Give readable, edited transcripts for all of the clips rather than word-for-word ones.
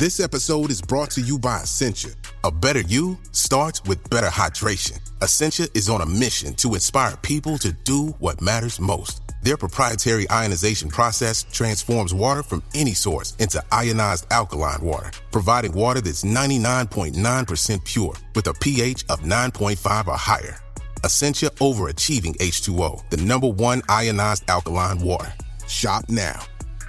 This episode is brought to you by Essentia. A better you starts with better hydration. Essentia is on a mission to inspire people to do what matters most. Their proprietary ionization process transforms water from any source into ionized alkaline water, providing water that's 99.9% pure with a pH of 9.5 or higher. Essentia Overachieving H2O, the #1 ionized alkaline water. Shop now.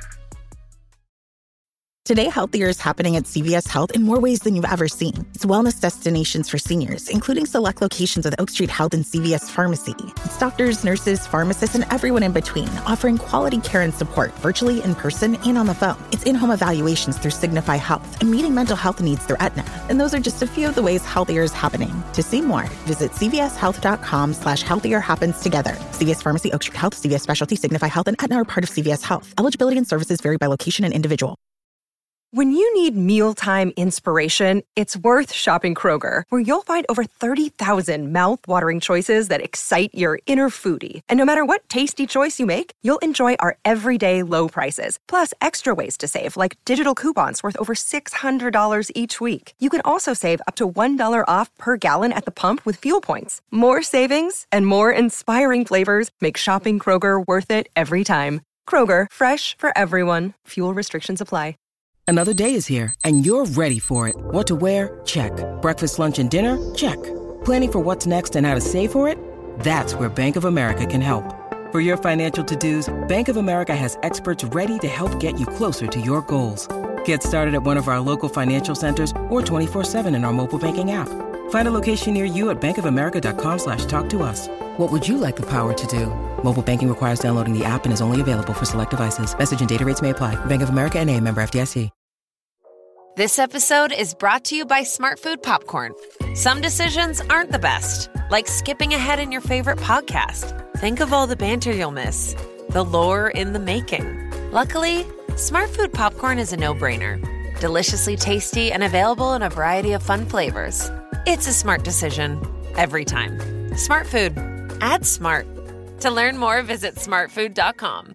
Today, Healthier is happening at CVS Health in more ways than you've ever seen. It's wellness destinations for seniors, including select locations with Oak Street Health and CVS Pharmacy. It's doctors, nurses, pharmacists, and everyone in between, offering quality care and support virtually, in person, and on the phone. It's in-home evaluations through Signify Health and meeting mental health needs through Aetna. And those are just a few of the ways Healthier is happening. To see more, visit cvshealth.com/healthier happens together. CVS Pharmacy, Oak Street Health, CVS Specialty, Signify Health, and Aetna are part of CVS Health. Eligibility and services vary by location and individual. When you need mealtime inspiration, it's worth shopping Kroger, where you'll find over 30,000 mouth-watering choices that excite your inner foodie. And no matter what tasty choice you make, you'll enjoy our everyday low prices, plus extra ways to save, like digital coupons worth over $600 each week. You can also save up to $1 off per gallon at the pump with fuel points. More savings and more inspiring flavors make shopping Kroger worth it every time. Kroger, fresh for everyone. Fuel restrictions apply. Another day is here, and you're ready for it. What to wear? Check. Breakfast, lunch, and dinner? Check. Planning for what's next and how to save for it? That's where Bank of America can help. For your financial to-dos, Bank of America has experts ready to help get you closer to your goals. Get started at one of our local financial centers or 24/7 in our mobile banking app. Find a location near you at bankofamerica.com/talktous. What would you like the power to do? Mobile banking requires downloading the app and is only available for select devices. Message and data rates may apply. Bank of America N.A., member FDIC. This episode is brought to you by Smartfood Popcorn. Some decisions aren't the best, like skipping ahead in your favorite podcast. Think of all the banter you'll miss, the lore in the making. Luckily, Smartfood Popcorn is a no-brainer. Deliciously tasty and available in a variety of fun flavors. It's a smart decision every time. Smartfood. Add smart. To learn more, visit smartfood.com.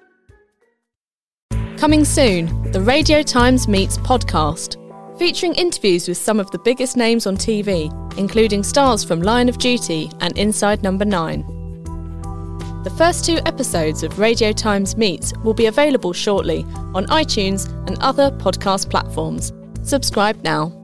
Coming soon, the Radio Times Meets podcast, featuring interviews with some of the biggest names on TV, including stars from Line of Duty and Inside Number 9. The first 2 episodes of Radio Times Meets will be available shortly on iTunes and other podcast platforms. Subscribe now.